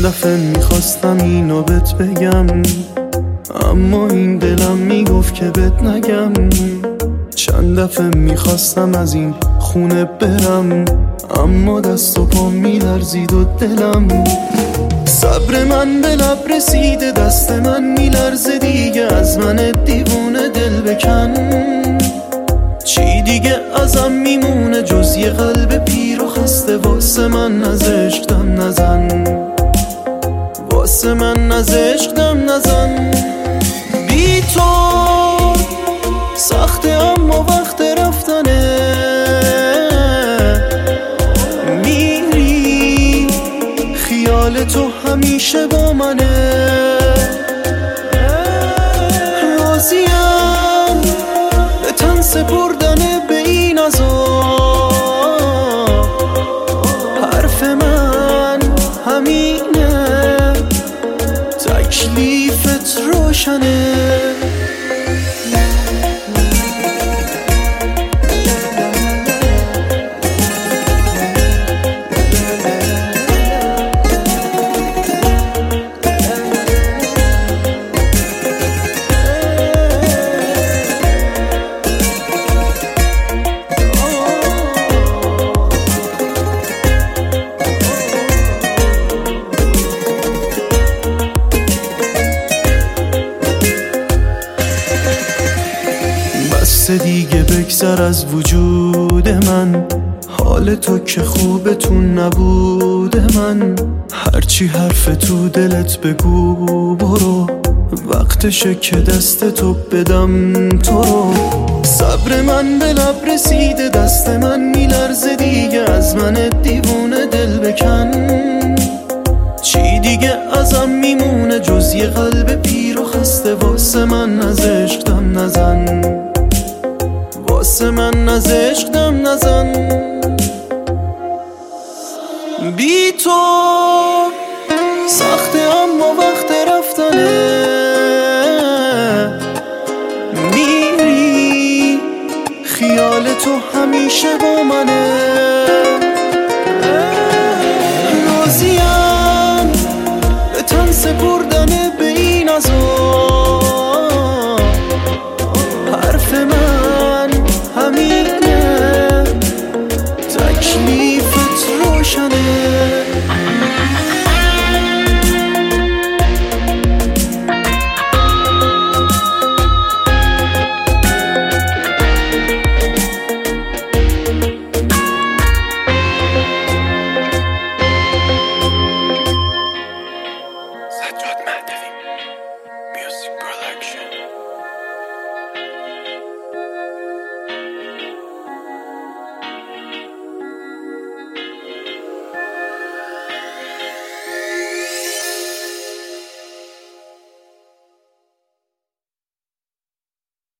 دفعه میخواستم اینو بهت بگم، اما این دلم میگفت که بهت نگم. چند دفعه میخواستم از این خونه برم، اما دست و پا میلرزید و دلم. صبر من به لب رسیده، دست من میلرزه دیگه، از من دیوونه دل بکن. چی دیگه ازم میمونه جز یه قلب پیر و خسته؟ واسه من از عشق دم نزن، واسه من از عشق دم نزن. بی تو سخته اما وقت رفتنه، میری خیال تو همیشه با منه. راضیم به تن سپردن به این عذاب، حرف من همینه، تکلیفت روشنه. بسه دیگه بگذر از وجود من، حال تو که خوبه تو نبوده من. هرچی حرف تو دلت بگو برو، وقتشه که دست تو بدم تو رو. صبر من به لب رسیده، دست من میلرزه دیگه، از من دیوونه دل بکن. چی دیگه ازم میمونه جز یه قلب پیر و خسته؟ واسه من از عشق دم نزن، واسه من از عشق دم نزن. بی تو سخته اما وقت رفتنه، میری خیال تو همیشه با منه.